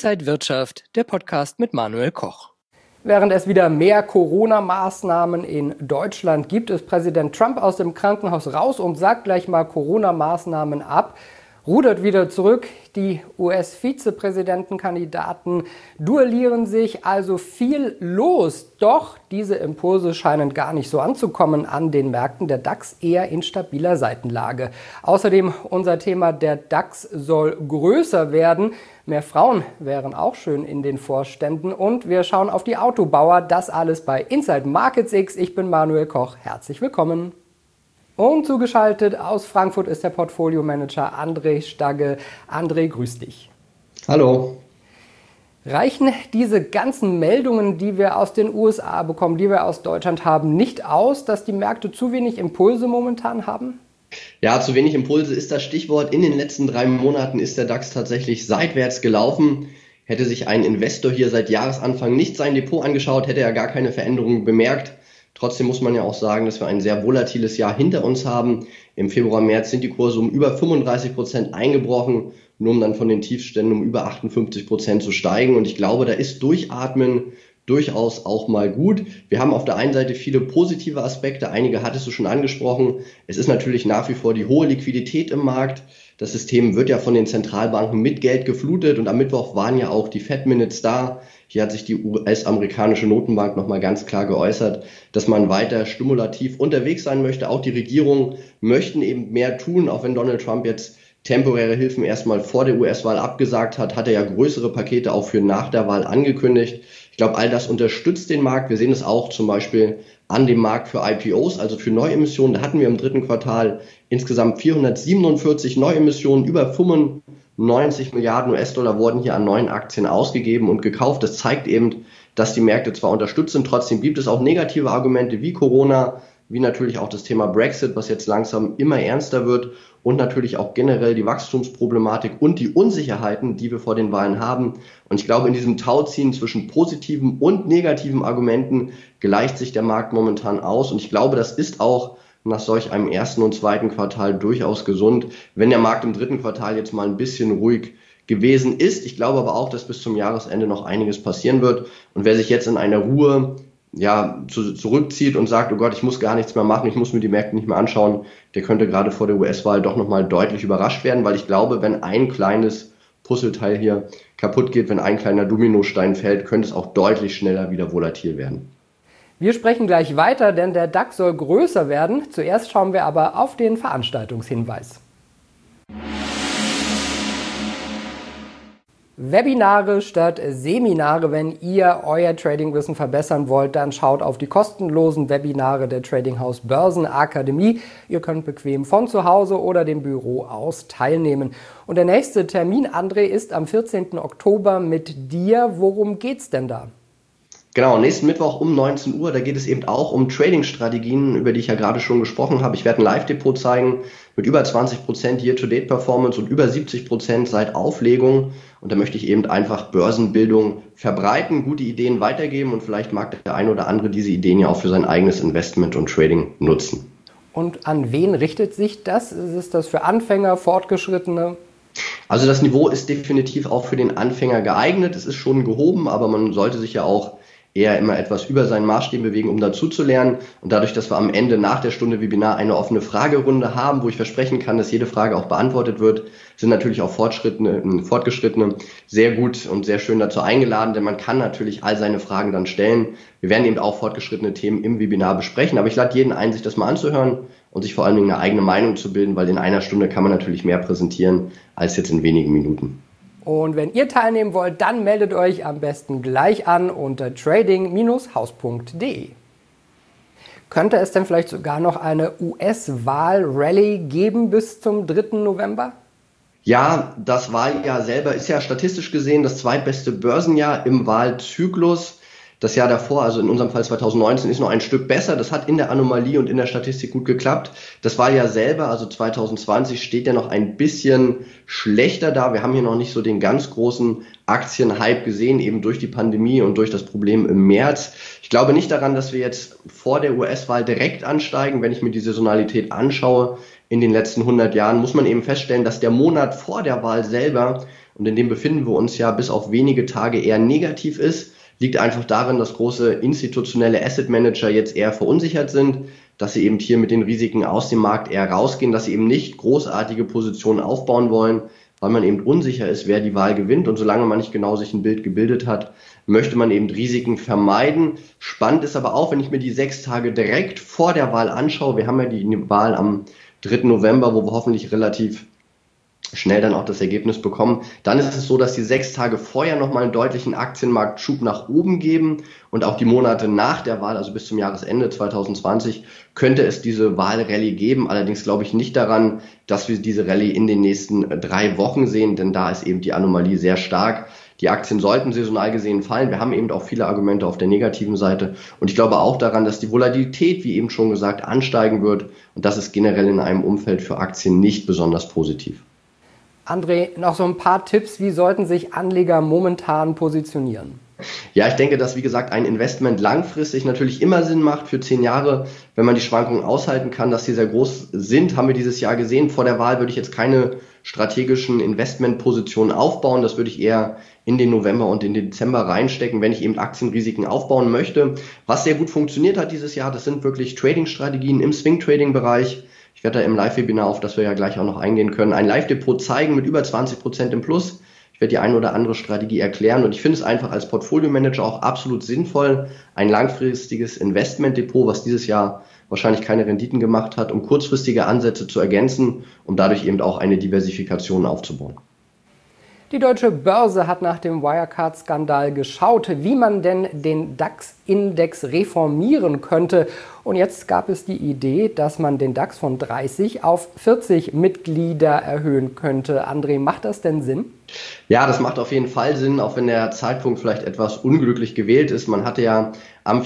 Inside Wirtschaft, der Podcast mit Manuel Koch. Während es wieder mehr Corona-Maßnahmen in Deutschland gibt, ist Präsident Trump aus dem Krankenhaus raus und sagt gleich mal Corona-Maßnahmen ab. Rudert wieder zurück. Die US-Vizepräsidentenkandidaten duellieren sich, also viel los. Doch diese Impulse scheinen gar nicht so anzukommen an den Märkten. Der DAX eher in stabiler Seitenlage. Außerdem unser Thema, der DAX soll größer werden. Mehr Frauen wären auch schön in den Vorständen. Und wir schauen auf die Autobauer. Das alles bei Inside Markets X. Ich bin Manuel Koch. Herzlich willkommen. Und zugeschaltet aus Frankfurt ist der Portfolio-Manager André Stagge. André, grüß dich. Hallo. Reichen diese ganzen Meldungen, die wir aus den USA bekommen, die wir aus Deutschland haben, nicht aus, dass die Märkte zu wenig Impulse momentan haben? Ja, zu wenig Impulse ist das Stichwort. In den letzten 3 Monaten ist der DAX tatsächlich seitwärts gelaufen. Hätte sich ein Investor hier seit Jahresanfang nicht sein Depot angeschaut, hätte er gar keine Veränderungen bemerkt. Trotzdem muss man ja auch sagen, dass wir ein sehr volatiles Jahr hinter uns haben. Im Februar, März sind die Kurse um über 35% eingebrochen, nur um dann von den Tiefständen um über 58% zu steigen. Und ich glaube, da ist Durchatmen durchaus auch mal gut. Wir haben auf der einen Seite viele positive Aspekte, einige hattest du schon angesprochen. Es ist natürlich nach wie vor die hohe Liquidität im Markt. Das System wird ja von den Zentralbanken mit Geld geflutet und am Mittwoch waren ja auch die Fed Minutes da. Hier hat sich die US-amerikanische Notenbank nochmal ganz klar geäußert, dass man weiter stimulativ unterwegs sein möchte. Auch die Regierungen möchten eben mehr tun, auch wenn Donald Trump jetzt temporäre Hilfen erstmal vor der US-Wahl abgesagt hat, hat er ja größere Pakete auch für nach der Wahl angekündigt. Ich glaube, all das unterstützt den Markt. Wir sehen es auch zum Beispiel an dem Markt für IPOs, also für Neuemissionen. Da hatten wir im 3. Quartal insgesamt 447 Neuemissionen, über 95 Milliarden US-Dollar wurden hier an neuen Aktien ausgegeben und gekauft. Das zeigt eben, dass die Märkte zwar unterstützt sind, trotzdem gibt es auch negative Argumente wie Corona, wie natürlich auch das Thema Brexit, was jetzt langsam immer ernster wird und natürlich auch generell die Wachstumsproblematik und die Unsicherheiten, die wir vor den Wahlen haben. Und ich glaube, in diesem Tauziehen zwischen positiven und negativen Argumenten gleicht sich der Markt momentan aus. Und ich glaube, das ist auch nach solch einem 1. und 2. Quartal durchaus gesund, wenn der Markt im 3. Quartal jetzt mal ein bisschen ruhig gewesen ist. Ich glaube aber auch, dass bis zum Jahresende noch einiges passieren wird. Und wer sich jetzt in einer Ruhe zurückzieht und sagt, oh Gott, ich muss gar nichts mehr machen, ich muss mir die Märkte nicht mehr anschauen, der könnte gerade vor der US-Wahl doch nochmal deutlich überrascht werden, weil ich glaube, wenn ein kleines Puzzleteil hier kaputt geht, wenn ein kleiner Dominostein fällt, könnte es auch deutlich schneller wieder volatil werden. Wir sprechen gleich weiter, denn der DAX soll größer werden. Zuerst schauen wir aber auf den Veranstaltungshinweis. Webinare statt Seminare. Wenn ihr euer Tradingwissen verbessern wollt, dann schaut auf die kostenlosen Webinare der Tradinghaus Börsenakademie. Ihr könnt bequem von zu Hause oder dem Büro aus teilnehmen. Und der nächste Termin, André, ist am 14. Oktober mit dir. Worum geht's denn da? Genau, nächsten Mittwoch um 19 Uhr, da geht es eben auch um Trading-Strategien, über die ich ja gerade schon gesprochen habe. Ich werde ein Live-Depot zeigen mit über 20% Year-to-Date-Performance und über 70% seit Auflegung. Und da möchte ich eben einfach Börsenbildung verbreiten, gute Ideen weitergeben und vielleicht mag der ein oder andere diese Ideen ja auch für sein eigenes Investment und Trading nutzen. Und an wen richtet sich das? Ist das für Anfänger, Fortgeschrittene? Also das Niveau ist definitiv auch für den Anfänger geeignet. Es ist schon gehoben, aber man sollte sich ja auch eher immer etwas über seinen Maßstäben bewegen, um dazu zu lernen. Und dadurch, dass wir am Ende nach der Stunde Webinar eine offene Fragerunde haben, wo ich versprechen kann, dass jede Frage auch beantwortet wird, sind natürlich auch Fortgeschrittene sehr gut und sehr schön dazu eingeladen, denn man kann natürlich all seine Fragen dann stellen. Wir werden eben auch fortgeschrittene Themen im Webinar besprechen, aber ich lade jeden ein, sich das mal anzuhören und sich vor allen Dingen eine eigene Meinung zu bilden, weil in einer Stunde kann man natürlich mehr präsentieren als jetzt in wenigen Minuten. Und wenn ihr teilnehmen wollt, dann meldet euch am besten gleich an unter trading-haus.de. Könnte es denn vielleicht sogar noch eine US-Wahl-Rallye geben bis zum 3. November? Ja, das Wahljahr selber ist ja statistisch gesehen das zweitbeste Börsenjahr im Wahlzyklus. Das Jahr davor, also in unserem Fall 2019, ist noch ein Stück besser. Das hat in der Anomalie und in der Statistik gut geklappt. Das Wahljahr selber, also 2020, steht ja noch ein bisschen schlechter da. Wir haben hier noch nicht so den ganz großen Aktienhype gesehen, eben durch die Pandemie und durch das Problem im März. Ich glaube nicht daran, dass wir jetzt vor der US-Wahl direkt ansteigen. Wenn ich mir die Saisonalität anschaue, in den letzten 100 Jahren, muss man eben feststellen, dass der Monat vor der Wahl selber und in dem befinden wir uns ja bis auf wenige Tage eher negativ ist, liegt einfach darin, dass große institutionelle Asset Manager jetzt eher verunsichert sind, dass sie eben hier mit den Risiken aus dem Markt eher rausgehen, dass sie eben nicht großartige Positionen aufbauen wollen, weil man eben unsicher ist, wer die Wahl gewinnt. Und solange man nicht genau sich ein Bild gebildet hat, möchte man eben Risiken vermeiden. Spannend ist aber auch, wenn ich mir die 6 Tage direkt vor der Wahl anschaue, wir haben ja die Wahl am 3. November, wo wir hoffentlich relativ schnell dann auch das Ergebnis bekommen, dann ist es so, dass die 6 Tage vorher nochmal einen deutlichen Aktienmarktschub nach oben geben und auch die Monate nach der Wahl, also bis zum Jahresende 2020, könnte es diese Wahlrallye geben. Allerdings glaube ich nicht daran, dass wir diese Rallye in den nächsten 3 Wochen sehen, denn da ist eben die Anomalie sehr stark. Die Aktien sollten saisonal gesehen fallen. Wir haben eben auch viele Argumente auf der negativen Seite. Und ich glaube auch daran, dass die Volatilität, wie eben schon gesagt, ansteigen wird. Und das ist generell in einem Umfeld für Aktien nicht besonders positiv. André, noch so ein paar Tipps, wie sollten sich Anleger momentan positionieren? Ja, ich denke, dass, wie gesagt, ein Investment langfristig natürlich immer Sinn macht für 10 Jahre, wenn man die Schwankungen aushalten kann, dass die sehr groß sind, haben wir dieses Jahr gesehen. Vor der Wahl würde ich jetzt keine strategischen Investmentpositionen aufbauen. Das würde ich eher in den November und in den Dezember reinstecken, wenn ich eben Aktienrisiken aufbauen möchte. Was sehr gut funktioniert hat dieses Jahr, das sind wirklich Trading-Strategien im Swing-Trading-Bereich. Ich werde da im Live-Webinar, auf das wir ja gleich auch noch eingehen können, ein Live-Depot zeigen mit über 20% im Plus. Ich werde die eine oder andere Strategie erklären und ich finde es einfach als Portfolio-Manager auch absolut sinnvoll, ein langfristiges Investment-Depot, was dieses Jahr wahrscheinlich keine Renditen gemacht hat, um kurzfristige Ansätze zu ergänzen, um dadurch eben auch eine Diversifikation aufzubauen. Die Deutsche Börse hat nach dem Wirecard-Skandal geschaut, wie man denn den DAX-Index reformieren könnte. Und jetzt gab es die Idee, dass man den DAX von 30 auf 40 Mitglieder erhöhen könnte. André, macht das denn Sinn? Ja, das macht auf jeden Fall Sinn, auch wenn der Zeitpunkt vielleicht etwas unglücklich gewählt ist. Man hatte ja am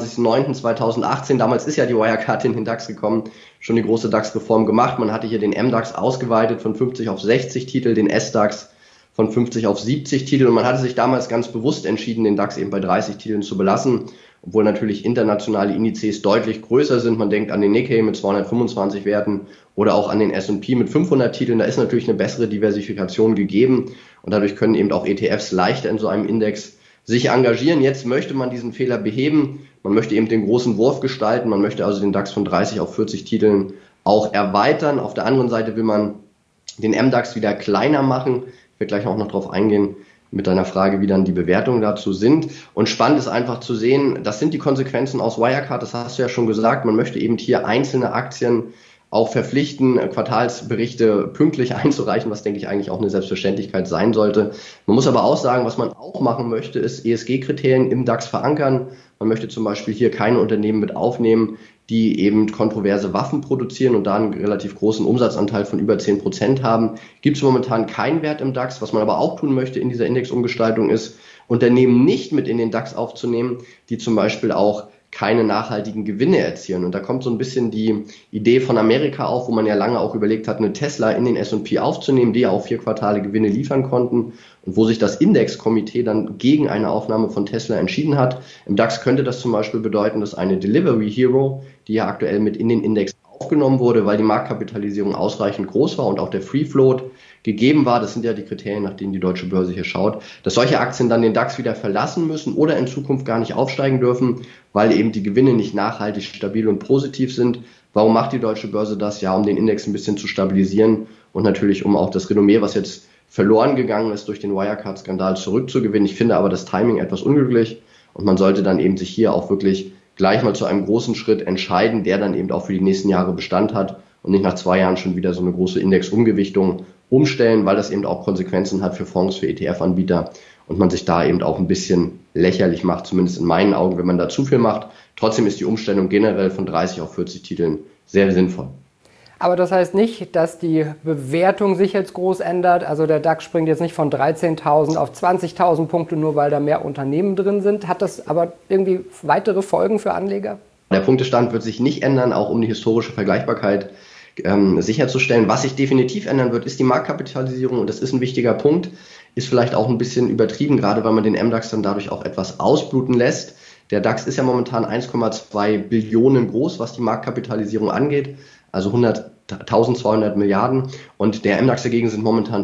24.09.2018, damals ist ja die Wirecard in den DAX gekommen, schon die große DAX-Reform gemacht. Man hatte hier den MDAX ausgeweitet von 50 auf 60 Titel, den SDAX von 50 auf 70 Titel und man hatte sich damals ganz bewusst entschieden, den DAX eben bei 30 Titeln zu belassen, obwohl natürlich internationale Indizes deutlich größer sind. Man denkt an den Nikkei mit 225 Werten oder auch an den S&P mit 500 Titeln. Da ist natürlich eine bessere Diversifikation gegeben und dadurch können eben auch ETFs leichter in so einem Index sich engagieren. Jetzt möchte man diesen Fehler beheben. Man möchte eben den großen Wurf gestalten. Man möchte also den DAX von 30 auf 40 Titeln auch erweitern. Auf der anderen Seite will man den MDAX wieder kleiner machen. Ich werde gleich auch noch darauf eingehen mit deiner Frage, wie dann die Bewertungen dazu sind. Und spannend ist einfach zu sehen, das sind die Konsequenzen aus Wirecard, das hast du ja schon gesagt, man möchte eben hier einzelne Aktien auch verpflichten, Quartalsberichte pünktlich einzureichen, was denke ich eigentlich auch eine Selbstverständlichkeit sein sollte. Man muss aber auch sagen, was man auch machen möchte, ist ESG-Kriterien im DAX verankern. Man möchte zum Beispiel hier keine Unternehmen mit aufnehmen, die eben kontroverse Waffen produzieren und da einen relativ großen Umsatzanteil von über 10% haben. Gibt es momentan keinen Wert im DAX. Was man aber auch tun möchte in dieser Indexumgestaltung ist, Unternehmen nicht mit in den DAX aufzunehmen, die zum Beispiel auch keine nachhaltigen Gewinne erzielen. Und da kommt so ein bisschen die Idee von Amerika auf, wo man ja lange auch überlegt hat, eine Tesla in den S&P aufzunehmen, die ja auch 4 Quartale Gewinne liefern konnten und wo sich das Indexkomitee dann gegen eine Aufnahme von Tesla entschieden hat. Im DAX könnte das zum Beispiel bedeuten, dass eine Delivery Hero, die ja aktuell mit in den Index aufgenommen wurde, weil die Marktkapitalisierung ausreichend groß war und auch der Free Float gegeben war, das sind ja die Kriterien, nach denen die Deutsche Börse hier schaut, dass solche Aktien dann den DAX wieder verlassen müssen oder in Zukunft gar nicht aufsteigen dürfen, weil eben die Gewinne nicht nachhaltig stabil und positiv sind. Warum macht die Deutsche Börse das? Ja, um den Index ein bisschen zu stabilisieren und natürlich um auch das Renommee, was jetzt verloren gegangen ist durch den Wirecard-Skandal, zurückzugewinnen. Ich finde aber das Timing etwas unglücklich und man sollte dann eben sich hier auch wirklich gleich mal zu einem großen Schritt entscheiden, der dann eben auch für die nächsten Jahre Bestand hat und nicht nach 2 Jahren schon wieder so eine große Indexumgewichtung umstellen, weil das eben auch Konsequenzen hat für Fonds, für ETF-Anbieter und man sich da eben auch ein bisschen lächerlich macht, zumindest in meinen Augen, wenn man da zu viel macht. Trotzdem ist die Umstellung generell von 30 auf 40 Titeln sehr sinnvoll. Aber das heißt nicht, dass die Bewertung sich jetzt groß ändert. Also der DAX springt jetzt nicht von 13.000 auf 20.000 Punkte, nur weil da mehr Unternehmen drin sind. Hat das aber irgendwie weitere Folgen für Anleger? Der Punktestand wird sich nicht ändern, auch um die historische Vergleichbarkeit sicherzustellen. Was sich definitiv ändern wird, ist die Marktkapitalisierung und das ist ein wichtiger Punkt. Ist vielleicht auch ein bisschen übertrieben, gerade weil man den MDAX dann dadurch auch etwas ausbluten lässt. Der DAX ist ja momentan 1,2 Billionen groß, was die Marktkapitalisierung angeht. Also 1200 Milliarden und der MDAX dagegen sind momentan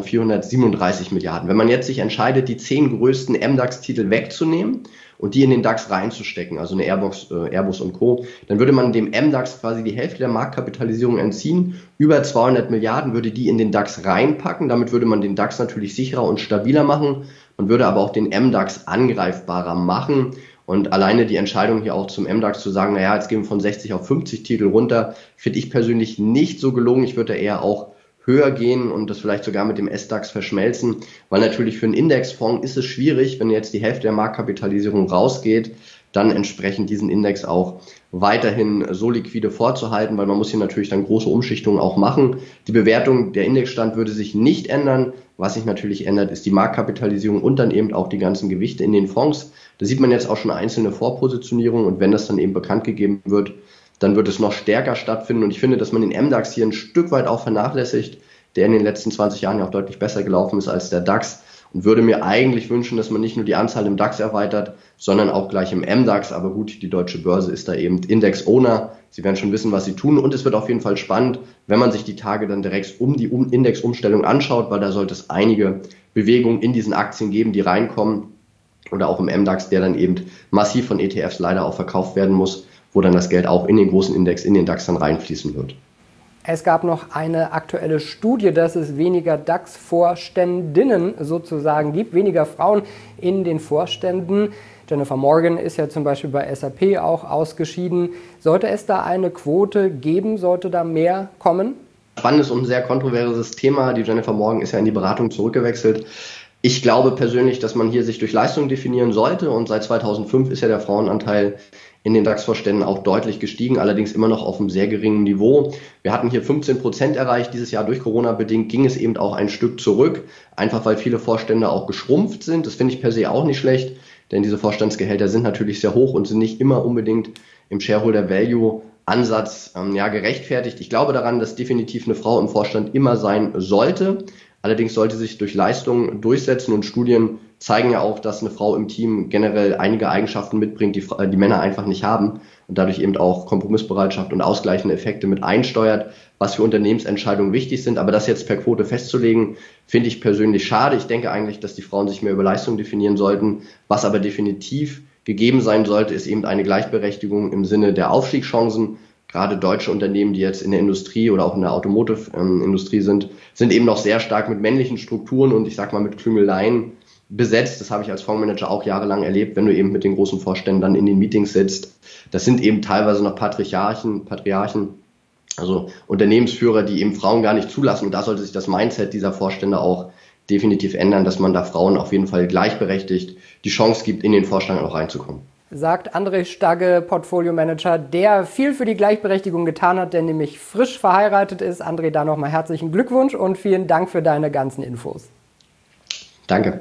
437 Milliarden. Wenn man jetzt sich entscheidet, die 10 größten MDAX-Titel wegzunehmen und die in den DAX reinzustecken, also eine Airbus und Co., dann würde man dem MDAX quasi die Hälfte der Marktkapitalisierung entziehen. Über 200 Milliarden würde die in den DAX reinpacken. Damit würde man den DAX natürlich sicherer und stabiler machen. Man würde aber auch den MDAX angreifbarer machen. Und alleine die Entscheidung hier auch zum MDAX zu sagen, naja, jetzt gehen wir von 60 auf 50 Titel runter, finde ich persönlich nicht so gelungen. Ich würde da eher auch höher gehen und das vielleicht sogar mit dem SDAX verschmelzen, weil natürlich für einen Indexfonds ist es schwierig, wenn jetzt die Hälfte der Marktkapitalisierung rausgeht, dann entsprechend diesen Index auch weiterhin so liquide vorzuhalten, weil man muss hier natürlich dann große Umschichtungen auch machen. Die Bewertung, der Indexstand würde sich nicht ändern. Was sich natürlich ändert, ist die Marktkapitalisierung und dann eben auch die ganzen Gewichte in den Fonds. Da sieht man jetzt auch schon einzelne Vorpositionierungen und wenn das dann eben bekannt gegeben wird, dann wird es noch stärker stattfinden. Und ich finde, dass man den MDAX hier ein Stück weit auch vernachlässigt, der in den letzten 20 Jahren ja auch deutlich besser gelaufen ist als der DAX. Und würde mir eigentlich wünschen, dass man nicht nur die Anzahl im DAX erweitert, sondern auch gleich im MDAX. Aber gut, die Deutsche Börse ist da eben Index-Owner. Sie werden schon wissen, was sie tun. Und es wird auf jeden Fall spannend, wenn man sich die Tage dann direkt um die Indexumstellung anschaut, weil da sollte es einige Bewegungen in diesen Aktien geben, die reinkommen. Oder auch im MDAX, der dann eben massiv von ETFs leider auch verkauft werden muss, wo dann das Geld auch in den großen Index, in den DAX dann reinfließen wird. Es gab noch eine aktuelle Studie, dass es weniger DAX-Vorständinnen sozusagen gibt, weniger Frauen in den Vorständen. Jennifer Morgan ist ja zum Beispiel bei SAP auch ausgeschieden. Sollte es da eine Quote geben? Sollte da mehr kommen? Spannendes und sehr kontroverses Thema. Die Jennifer Morgan ist ja in die Beratung zurückgewechselt. Ich glaube persönlich, dass man hier sich durch Leistung definieren sollte und seit 2005 ist ja der Frauenanteil in den DAX-Vorständen auch deutlich gestiegen, allerdings immer noch auf einem sehr geringen Niveau. Wir hatten hier 15% erreicht, dieses Jahr durch Corona bedingt ging es eben auch ein Stück zurück, einfach weil viele Vorstände auch geschrumpft sind. Das finde ich per se auch nicht schlecht, denn diese Vorstandsgehälter sind natürlich sehr hoch und sind nicht immer unbedingt im Shareholder-Value-Ansatz gerechtfertigt. Ich glaube daran, dass definitiv eine Frau im Vorstand immer sein sollte. Allerdings sollte sich durch Leistung durchsetzen und Studien zeigen ja auch, dass eine Frau im Team generell einige Eigenschaften mitbringt, die Männer einfach nicht haben und dadurch eben auch Kompromissbereitschaft und ausgleichende Effekte mit einsteuert, was für Unternehmensentscheidungen wichtig sind. Aber das jetzt per Quote festzulegen, finde ich persönlich schade. Ich denke eigentlich, dass die Frauen sich mehr über Leistung definieren sollten. Was aber definitiv gegeben sein sollte, ist eben eine Gleichberechtigung im Sinne der Aufstiegschancen. Gerade deutsche Unternehmen, die jetzt in der Industrie oder auch in der Automotive-Industrie sind eben noch sehr stark mit männlichen Strukturen und ich sag mal mit Klüngeleien besetzt. Das habe ich als Fondsmanager auch jahrelang erlebt, wenn du eben mit den großen Vorständen dann in den Meetings sitzt. Das sind eben teilweise noch Patriarchen, also Unternehmensführer, die eben Frauen gar nicht zulassen. Und da sollte sich das Mindset dieser Vorstände auch definitiv ändern, dass man da Frauen auf jeden Fall gleichberechtigt die Chance gibt, in den Vorstand auch reinzukommen. Sagt André Stagge, Portfolio-Manager, der viel für die Gleichberechtigung getan hat, der nämlich frisch verheiratet ist. André, da nochmal herzlichen Glückwunsch und vielen Dank für deine ganzen Infos. Danke.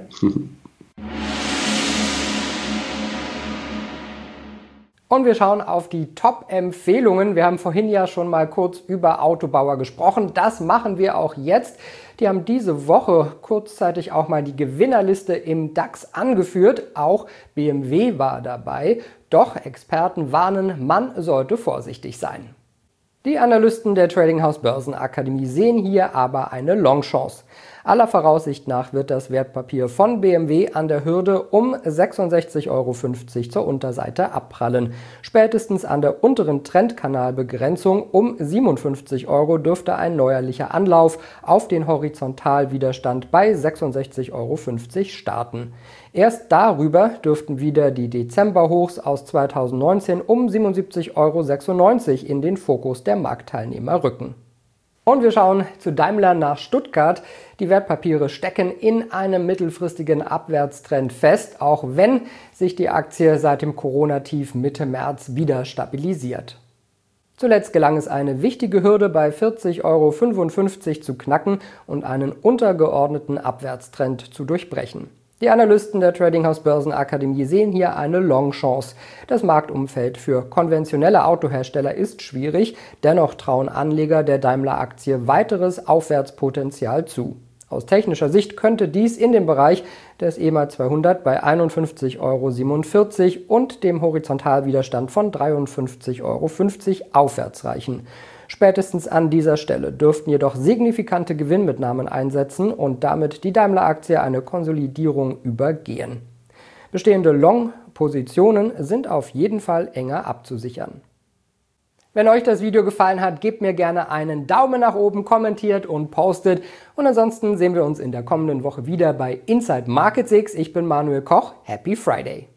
Und wir schauen auf die Top-Empfehlungen. Wir haben vorhin ja schon mal kurz über Autobauer gesprochen. Das machen wir auch jetzt. Die haben diese Woche kurzzeitig auch mal die Gewinnerliste im DAX angeführt. Auch BMW war dabei. Doch Experten warnen, man sollte vorsichtig sein. Die Analysten der Trading House Börsenakademie sehen hier aber eine Longchance. Aller Voraussicht nach wird das Wertpapier von BMW an der Hürde um 66,50 € zur Unterseite abprallen. Spätestens an der unteren Trendkanalbegrenzung um 57 € dürfte ein neuerlicher Anlauf auf den Horizontalwiderstand bei 66,50 € starten. Erst darüber dürften wieder die Dezemberhochs aus 2019 um 77,96 € in den Fokus der Marktteilnehmer rücken. Und wir schauen zu Daimler nach Stuttgart. Die Wertpapiere stecken in einem mittelfristigen Abwärtstrend fest, auch wenn sich die Aktie seit dem Corona-Tief Mitte März wieder stabilisiert. Zuletzt gelang es, eine wichtige Hürde bei 40,55 € zu knacken und einen untergeordneten Abwärtstrend zu durchbrechen. Die Analysten der Trading House Börsenakademie sehen hier eine Longchance. Das Marktumfeld für konventionelle Autohersteller ist schwierig, dennoch trauen Anleger der Daimler-Aktie weiteres Aufwärtspotenzial zu. Aus technischer Sicht könnte dies in dem Bereich des EMA 200 bei 51,47 € und dem Horizontalwiderstand von 53,50 € aufwärts reichen. Spätestens an dieser Stelle dürften jedoch signifikante Gewinnmitnahmen einsetzen und damit die Daimler-Aktie eine Konsolidierung übergehen. Bestehende Long-Positionen sind auf jeden Fall enger abzusichern. Wenn euch das Video gefallen hat, gebt mir gerne einen Daumen nach oben, kommentiert und postet. Und ansonsten sehen wir uns in der kommenden Woche wieder bei Inside Markets X. Ich bin Manuel Koch. Happy Friday!